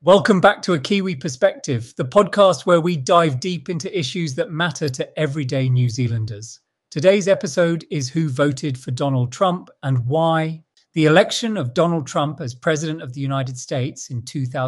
Welcome back to A Kiwi Perspective, the podcast where we dive deep into issues that matter to everyday New Zealanders. Today's episode is Who Voted for Donald Trump and Why. The election of Donald Trump as President of the United States in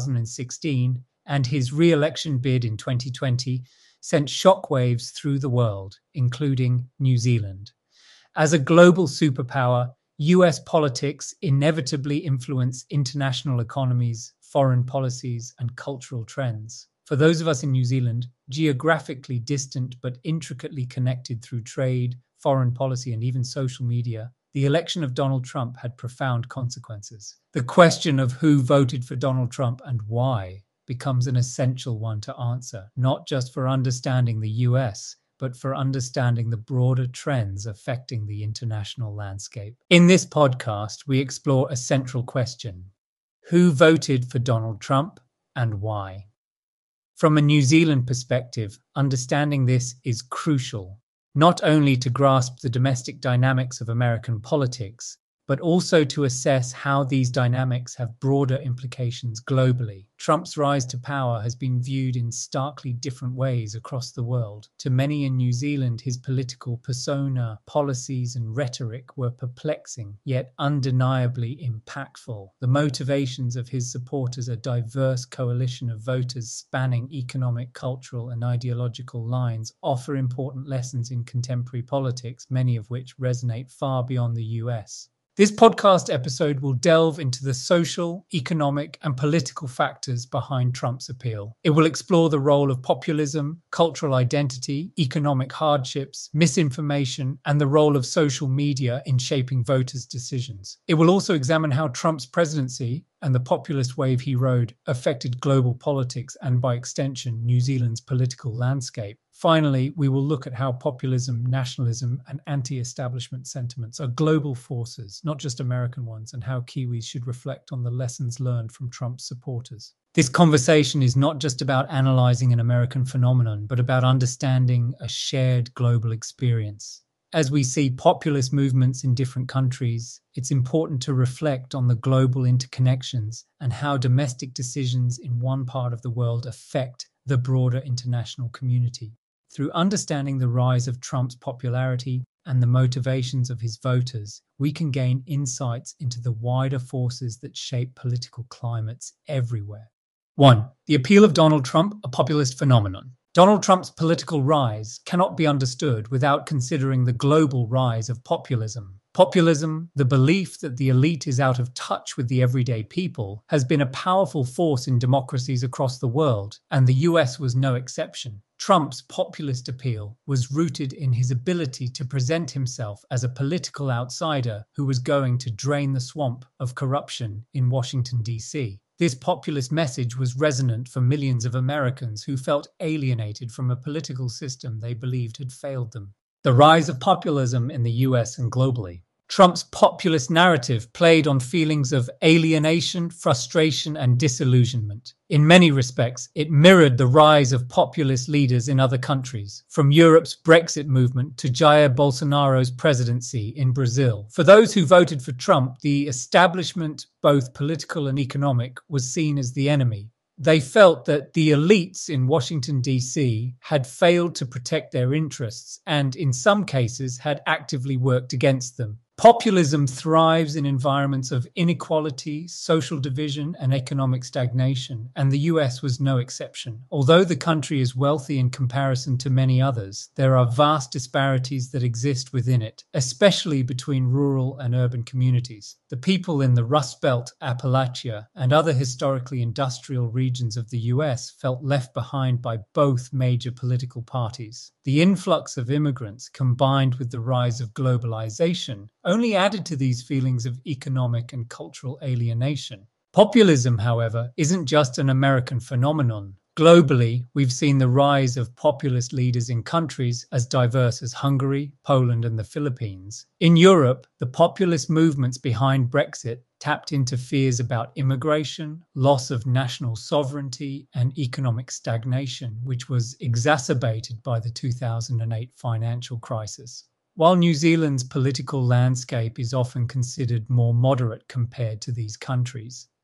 2016 and his re-election bid in 2020 sent shockwaves through the world, including New Zealand. As a global superpower, US politics inevitably influence international economies, foreign policies, and cultural trends. For those of us in New Zealand, geographically distant but intricately connected through trade, foreign policy, and even social media, the election of Donald Trump had profound consequences. The question of who voted for Donald Trump and why becomes an essential one to answer, not just for understanding the US, but for understanding the broader trends affecting the international landscape. In this podcast, we explore a central question: who voted for Donald Trump and why? From a New Zealand perspective, understanding this is crucial, not only to grasp the domestic dynamics of American politics, but also to assess how these dynamics have broader implications globally. Trump's rise to power has been viewed in starkly different ways across the world. To many in New Zealand, his political persona, policies, and rhetoric were perplexing, yet undeniably impactful. The motivations of his supporters, a diverse coalition of voters spanning economic, cultural, and ideological lines, offer important lessons in contemporary politics, many of which resonate far beyond the US. This podcast episode will delve into the social, economic, and political factors behind Trump's appeal. It will explore the role of populism, cultural identity, economic hardships, misinformation, and the role of social media in shaping voters' decisions. It will also examine how Trump's presidency and the populist wave he rode affected global politics and, by extension, New Zealand's political landscape. Finally, we will look at how populism, nationalism, and anti-establishment sentiments are global forces, not just American ones, and how Kiwis should reflect on the lessons learned from Trump's supporters. This conversation is not just about analyzing an American phenomenon, but about understanding a shared global experience. As we see populist movements in different countries, it's important to reflect on the global interconnections and how domestic decisions in one part of the world affect the broader international community. Through understanding the rise of Trump's popularity and the motivations of his voters, we can gain insights into the wider forces that shape political climates everywhere. 1. The appeal of Donald Trump, a populist phenomenon. Donald Trump's political rise cannot be understood without considering the global rise of populism. Populism, the belief that the elite is out of touch with the everyday people, has been a powerful force in democracies across the world, and the US was no exception. Trump's populist appeal was rooted in his ability to present himself as a political outsider who was going to drain the swamp of corruption in Washington, D.C. This populist message was resonant for millions of Americans who felt alienated from a political system they believed had failed them. The rise of populism in the US and globally. Trump's populist narrative played on feelings of alienation, frustration, and disillusionment. In many respects, it mirrored the rise of populist leaders in other countries, from Europe's Brexit movement to Jair Bolsonaro's presidency in Brazil. For those who voted for Trump, the establishment, both political and economic, was seen as the enemy. They felt that the elites in Washington, D.C. had failed to protect their interests and, in some cases, had actively worked against them. Populism thrives in environments of inequality, social division, and economic stagnation, and the US was no exception. Although the country is wealthy in comparison to many others, there are vast disparities that exist within it, especially between rural and urban communities. The people in the Rust Belt, Appalachia, and other historically industrial regions of the US felt left behind by both major political parties. The influx of immigrants, combined with the rise of globalization, only added to these feelings of economic and cultural alienation. Populism, however, isn't just an American phenomenon. Globally, we've seen the rise of populist leaders in countries as diverse as Hungary, Poland, and the Philippines. In Europe, the populist movements behind Brexit tapped into fears about immigration, loss of national sovereignty, and economic stagnation, which was exacerbated by the 2008 financial crisis. While New Zealand's political landscape is often considered more moderate compared to these countries,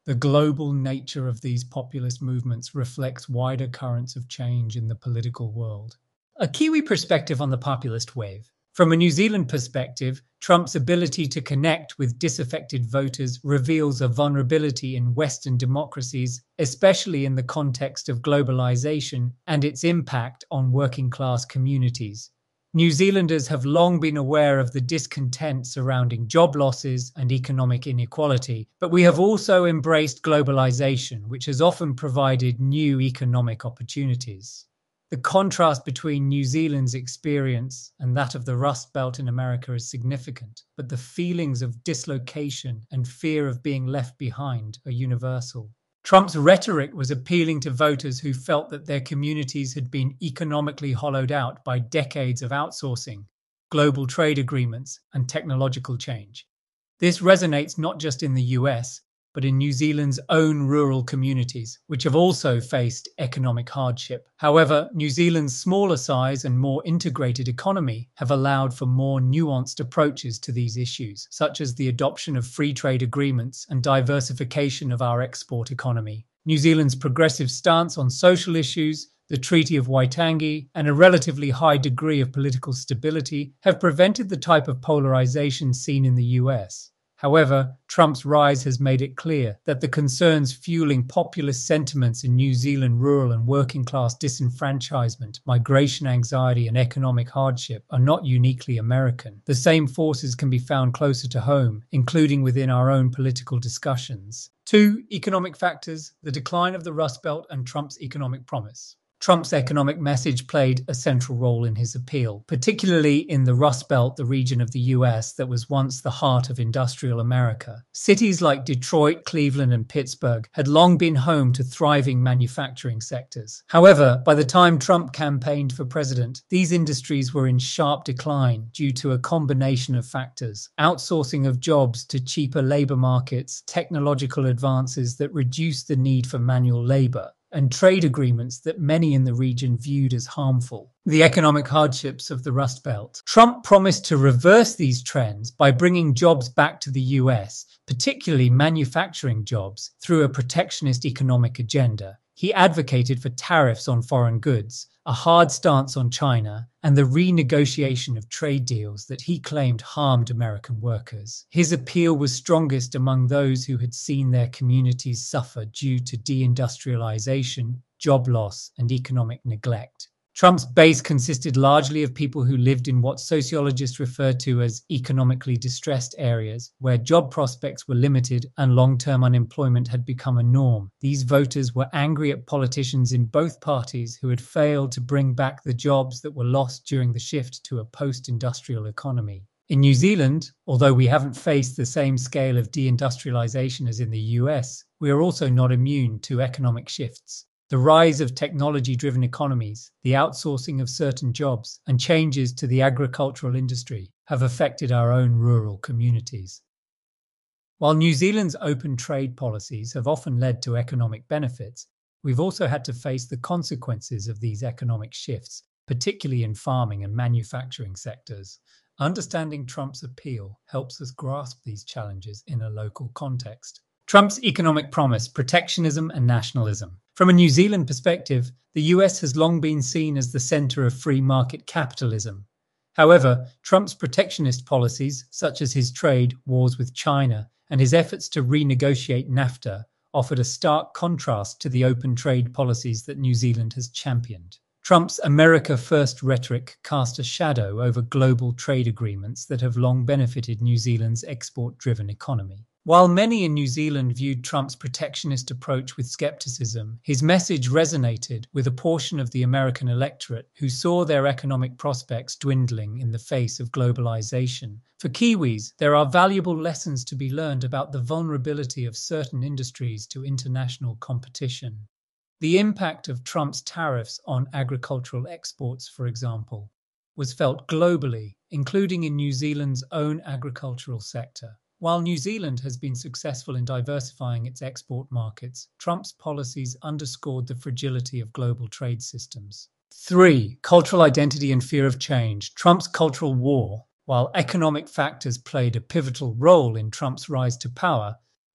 The global nature of these populist movements reflects wider currents of change in the political world. A Kiwi perspective on the populist wave. From a New Zealand perspective, Trump's ability to connect with disaffected voters reveals a vulnerability in Western democracies, especially in the context of globalization and its impact on working-class communities. New Zealanders have long been aware of the discontent surrounding job losses and economic inequality, but we have also embraced globalization, which has often provided new economic opportunities. The contrast between New Zealand's experience and that of the Rust Belt in America is significant, but the feelings of dislocation and fear of being left behind are universal. Trump's rhetoric was appealing to voters who felt that their communities had been economically hollowed out by decades of outsourcing, global trade agreements, and technological change. This resonates not just in the US, but in New Zealand's own rural communities, which have also faced economic hardship. However, New Zealand's smaller size and more integrated economy have allowed for more nuanced approaches to these issues, such as the adoption of free trade agreements and diversification of our export economy. New Zealand's progressive stance on social issues, the Treaty of Waitangi, and a relatively high degree of political stability have prevented the type of polarization seen in the US. However, Trump's rise has made it clear that the concerns fueling populist sentiments in New Zealand rural and working-class disenfranchisement, migration anxiety, and economic hardship are not uniquely American. The same forces can be found closer to home, including within our own political discussions. 2. Economic factors: the decline of the Rust Belt and Trump's economic promise. Trump's economic message played a central role in his appeal, particularly in the Rust Belt, the region of the US that was once the heart of industrial America. Cities like Detroit, Cleveland, and Pittsburgh had long been home to thriving manufacturing sectors. However, by the time Trump campaigned for president, these industries were in sharp decline due to a combination of factors: outsourcing of jobs to cheaper labor markets, technological advances that reduced the need for manual labor, and trade agreements that many in the region viewed as harmful. The economic hardships of the Rust Belt. Trump promised to reverse these trends by bringing jobs back to the US, particularly manufacturing jobs, through a protectionist economic agenda. He advocated for tariffs on foreign goods, a hard stance on China, and the renegotiation of trade deals that he claimed harmed American workers. His appeal was strongest among those who had seen their communities suffer due to deindustrialization, job loss, and economic neglect. Trump's base consisted largely of people who lived in what sociologists refer to as economically distressed areas, where job prospects were limited and long-term unemployment had become a norm. These voters were angry at politicians in both parties who had failed to bring back the jobs that were lost during the shift to a post-industrial economy. In New Zealand, although we haven't faced the same scale of deindustrialization as in the US, we are also not immune to economic shifts. The rise of technology-driven economies, the outsourcing of certain jobs, and changes to the agricultural industry have affected our own rural communities. While New Zealand's open trade policies have often led to economic benefits, we've also had to face the consequences of these economic shifts, particularly in farming and manufacturing sectors. Understanding Trump's appeal helps us grasp these challenges in a local context. Trump's economic promise: protectionism and nationalism. From a New Zealand perspective, the US has long been seen as the center of free market capitalism. However, Trump's protectionist policies, such as his trade wars with China and his efforts to renegotiate NAFTA, offered a stark contrast to the open trade policies that New Zealand has championed. Trump's America First rhetoric cast a shadow over global trade agreements that have long benefited New Zealand's export-driven economy. While many in New Zealand viewed Trump's protectionist approach with skepticism, his message resonated with a portion of the American electorate who saw their economic prospects dwindling in the face of globalization. For Kiwis, there are valuable lessons to be learned about the vulnerability of certain industries to international competition. The impact of Trump's tariffs on agricultural exports, for example, was felt globally, including in New Zealand's own agricultural sector. While New Zealand has been successful in diversifying its export markets, Trump's policies underscored the fragility of global trade systems. 3. Cultural identity and fear of change. Trump's cultural war. While economic factors played a pivotal role in Trump's rise to power,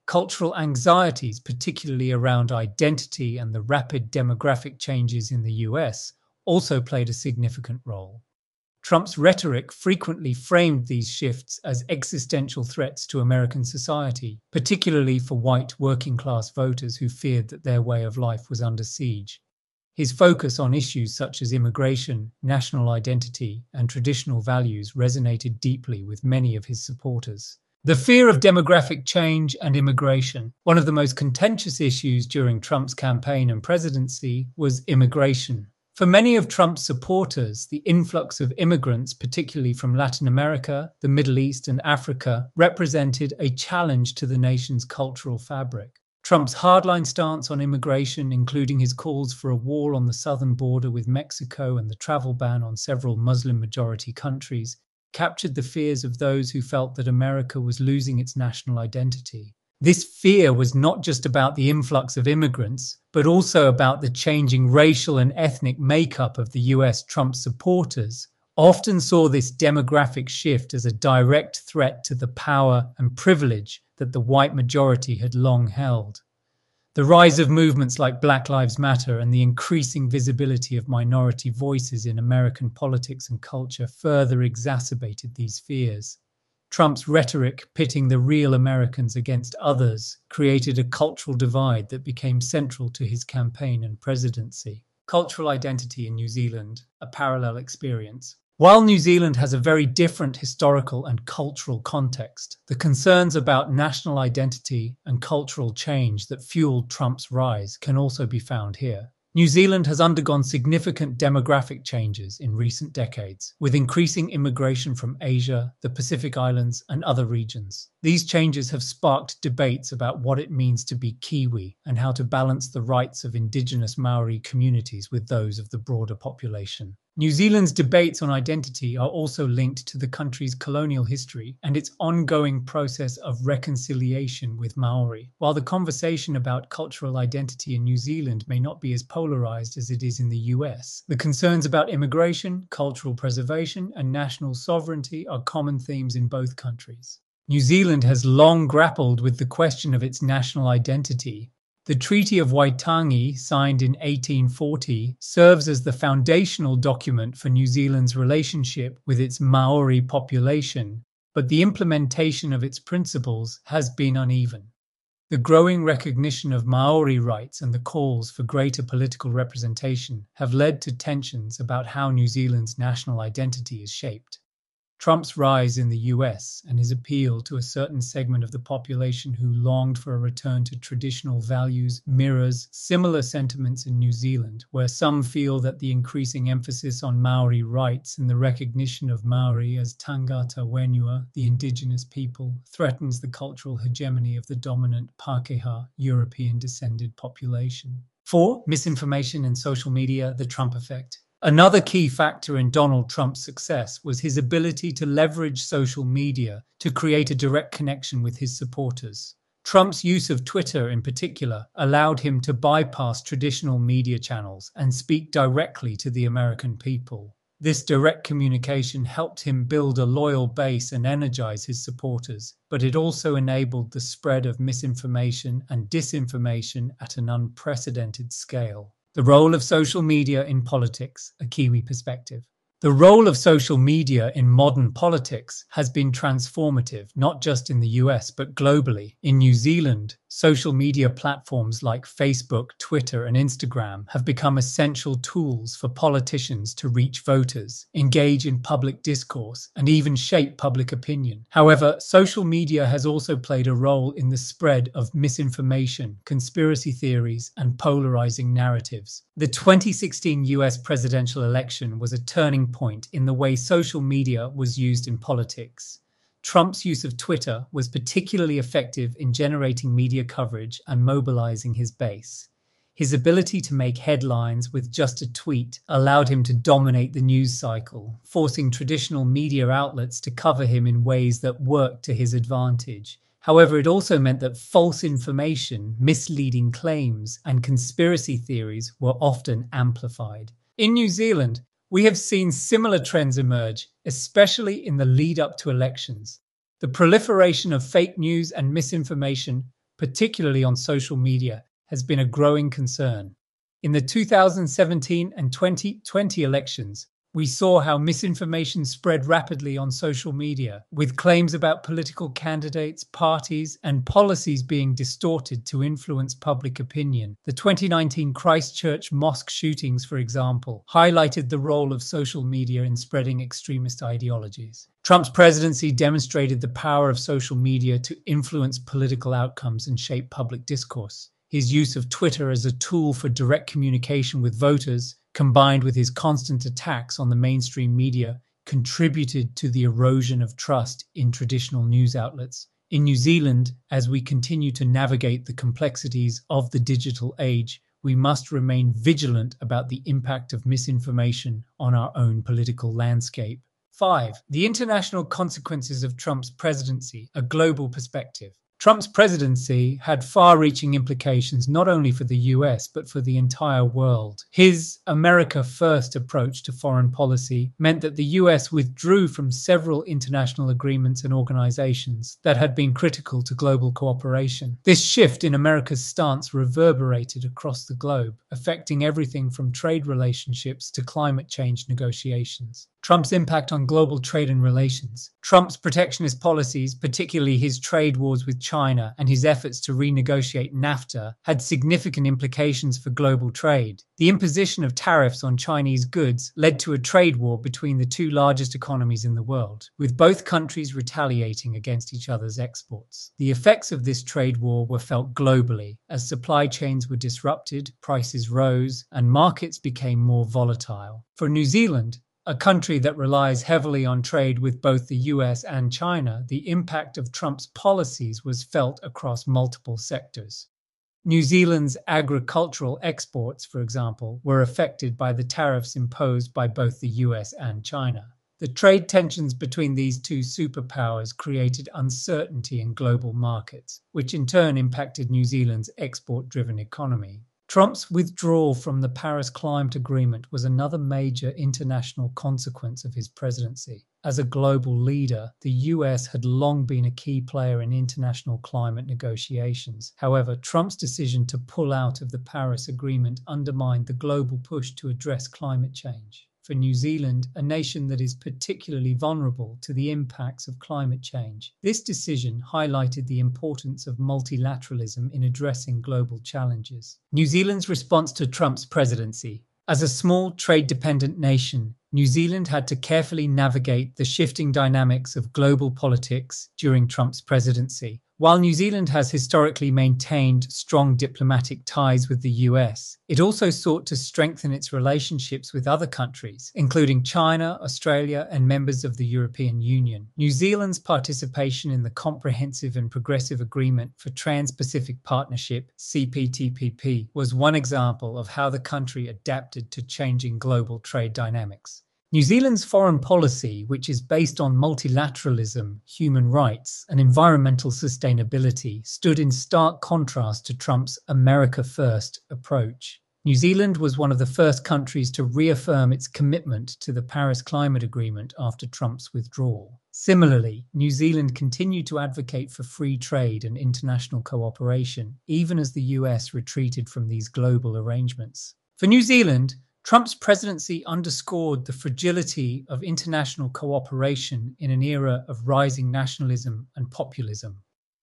Cultural anxieties, particularly around identity and the rapid demographic changes in the US, also played a significant role. Trump's rhetoric frequently framed these shifts as existential threats to American society, particularly for white working-class voters who feared that their way of life was under siege. His focus on issues such as immigration, national identity, and traditional values resonated deeply with many of his supporters. The fear of demographic change and immigration. One of the most contentious issues during Trump's campaign and presidency was immigration. For many of Trump's supporters, the influx of immigrants, particularly from Latin America, the Middle East, and Africa, represented a challenge to the nation's cultural fabric. Trump's hardline stance on immigration, including his calls for a wall on the southern border with Mexico and the travel ban on several Muslim-majority countries, captured the fears of those who felt that America was losing its national identity. This fear was not just about the influx of immigrants, but also about the changing racial and ethnic makeup of the US. Trump supporters often saw this demographic shift as a direct threat to the power and privilege that the white majority had long held. The rise of movements like Black Lives Matter and the increasing visibility of minority voices in American politics and culture further exacerbated these fears. Trump's rhetoric, pitting the real Americans against others, created a cultural divide that became central to his campaign and presidency. Cultural identity in New Zealand, a parallel experience. While New Zealand has a very different historical and cultural context, the concerns about national identity and cultural change that fueled Trump's rise can also be found here. New Zealand has undergone significant demographic changes in recent decades, with increasing immigration from Asia, the Pacific Islands, and other regions. These changes have sparked debates about what it means to be Kiwi and how to balance the rights of indigenous Maori communities with those of the broader population. New Zealand's debates on identity are also linked to the country's colonial history and its ongoing process of reconciliation with Maori. While the conversation about cultural identity in New Zealand may not be as polarized as it is in the US, the concerns about immigration, cultural preservation, and national sovereignty are common themes in both countries. New Zealand has long grappled with the question of its national identity. The Treaty of Waitangi, signed in 1840, serves as the foundational document for New Zealand's relationship with its Maori population, but the implementation of its principles has been uneven. The growing recognition of Maori rights and the calls for greater political representation have led to tensions about how New Zealand's national identity is shaped. Trump's rise in the US and his appeal to a certain segment of the population who longed for a return to traditional values mirrors similar sentiments in New Zealand, where some feel that the increasing emphasis on Maori rights and the recognition of Maori as tangata whenua, the indigenous people, threatens the cultural hegemony of the dominant Pākehā, European-descended population. 4. Misinformation and social media, the Trump effect. Another key factor in Donald Trump's success was his ability to leverage social media to create a direct connection with his supporters. Trump's use of Twitter in particular allowed him to bypass traditional media channels and speak directly to the American people. This direct communication helped him build a loyal base and energize his supporters, but it also enabled the spread of misinformation and disinformation at an unprecedented scale. The role of social media in politics, a Kiwi perspective. The role of social media in modern politics has been transformative, not just in the US, but globally. In New Zealand, social media platforms like Facebook, Twitter, and Instagram have become essential tools for politicians to reach voters, engage in public discourse, and even shape public opinion. However, social media has also played a role in the spread of misinformation, conspiracy theories, and polarizing narratives. The 2016 US presidential election was a turning point in the way social media was used in politics. Trump's use of Twitter was particularly effective in generating media coverage and mobilizing his base. His ability to make headlines with just a tweet allowed him to dominate the news cycle, forcing traditional media outlets to cover him in ways that worked to his advantage. However, it also meant that false information, misleading claims, and conspiracy theories were often amplified. In New Zealand, we have seen similar trends emerge, especially in the lead-up to elections. The proliferation of fake news and misinformation particularly on social media, has been a growing concern. In the 2017 and 2020 elections, we saw how misinformation spread rapidly on social media, with claims about political candidates, parties, and policies being distorted to influence public opinion. The 2019 Christchurch mosque shootings, for example, highlighted the role of social media in spreading extremist ideologies. Trump's presidency demonstrated the power of social media to influence political outcomes and shape public discourse. His use of Twitter as a tool for direct communication with voters, combined with his constant attacks on the mainstream media, contributed to the erosion of trust in traditional news outlets. In New Zealand, as we continue to navigate the complexities of the digital age, we must remain vigilant about the impact of misinformation on our own political landscape. 5. The international consequences of Trump's presidency, a global perspective. Trump's presidency had far-reaching implications not only for the US, but for the entire world. His America First approach to foreign policy meant that the US withdrew from several international agreements and organizations that had been critical to global cooperation. This shift in America's stance reverberated across the globe, affecting everything from trade relationships to climate change negotiations. Trump's impact on global trade and relations. Trump's protectionist policies, particularly his trade wars with China and his efforts to renegotiate NAFTA, had significant implications for global trade. The imposition of tariffs on Chinese goods led to a trade war between the two largest economies in the world, with both countries retaliating against each other's exports. The effects of this trade war were felt globally, as supply chains were disrupted, prices rose, and markets became more volatile. For New Zealand, a country that relies heavily on trade with both the US and China, the impact of Trump's policies was felt across multiple sectors. New Zealand's agricultural exports, for example, were affected by the tariffs imposed by both the US and China. The trade tensions between these two superpowers created uncertainty in global markets, which in turn impacted New Zealand's export-driven economy. Trump's withdrawal from the Paris Climate Agreement was another major international consequence of his presidency. As a global leader, the US had long been a key player in international climate negotiations. However, Trump's decision to pull out of the Paris Agreement undermined the global push to address climate change. For New Zealand, a nation that is particularly vulnerable to the impacts of climate change, this decision highlighted the importance of multilateralism in addressing global challenges. New Zealand's response to Trump's presidency. As a small trade-dependent nation, New Zealand had to carefully navigate the shifting dynamics of global politics during Trump's presidency. While New Zealand has historically maintained strong diplomatic ties with the US, it also sought to strengthen its relationships with other countries, including China, Australia, and members of the European Union. New Zealand's participation in the Comprehensive and Progressive Agreement for Trans-Pacific Partnership, CPTPP, was one example of how the country adapted to changing global trade dynamics. New Zealand's foreign policy, which is based on multilateralism, human rights, and environmental sustainability, stood in stark contrast to Trump's America First approach. New Zealand was one of the first countries to reaffirm its commitment to the Paris Climate Agreement after Trump's withdrawal. Similarly, New Zealand continued to advocate for free trade and international cooperation, even as the US retreated from these global arrangements. For New Zealand, Trump's presidency underscored the fragility of international cooperation in an era of rising nationalism and populism.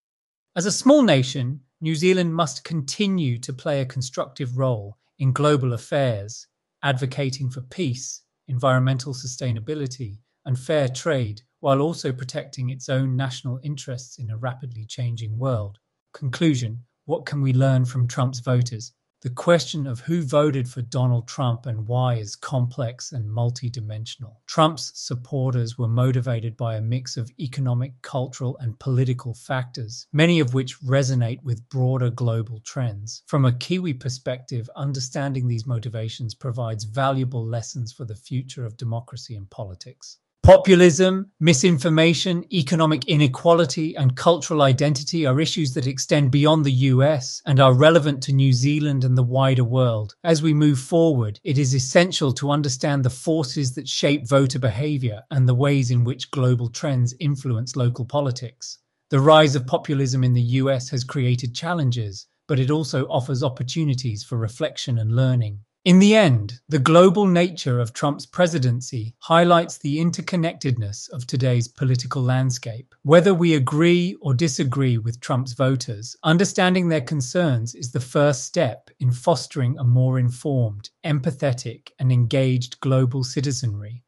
As a small nation, New Zealand must continue to play a constructive role in global affairs, advocating for peace, environmental sustainability, and fair trade, while also protecting its own national interests in a rapidly changing world. Conclusion: what can we learn from Trump's voters? The question of who voted for Donald Trump and why is complex and multidimensional. Trump's supporters were motivated by a mix of economic, cultural, and political factors, many of which resonate with broader global trends. From a Kiwi perspective, understanding these motivations provides valuable lessons for the future of democracy and politics. Populism, misinformation, economic inequality, and cultural identity are issues that extend beyond the US and are relevant to New Zealand and the wider world. As we move forward, it is essential to understand the forces that shape voter behavior and the ways in which global trends influence local politics. The rise of populism in the US has created challenges, but it also offers opportunities for reflection and learning. In the end, the global nature of Trump's presidency highlights the interconnectedness of today's political landscape. Whether we agree or disagree with Trump's voters, understanding their concerns is the first step in fostering a more informed, empathetic, and engaged global citizenry.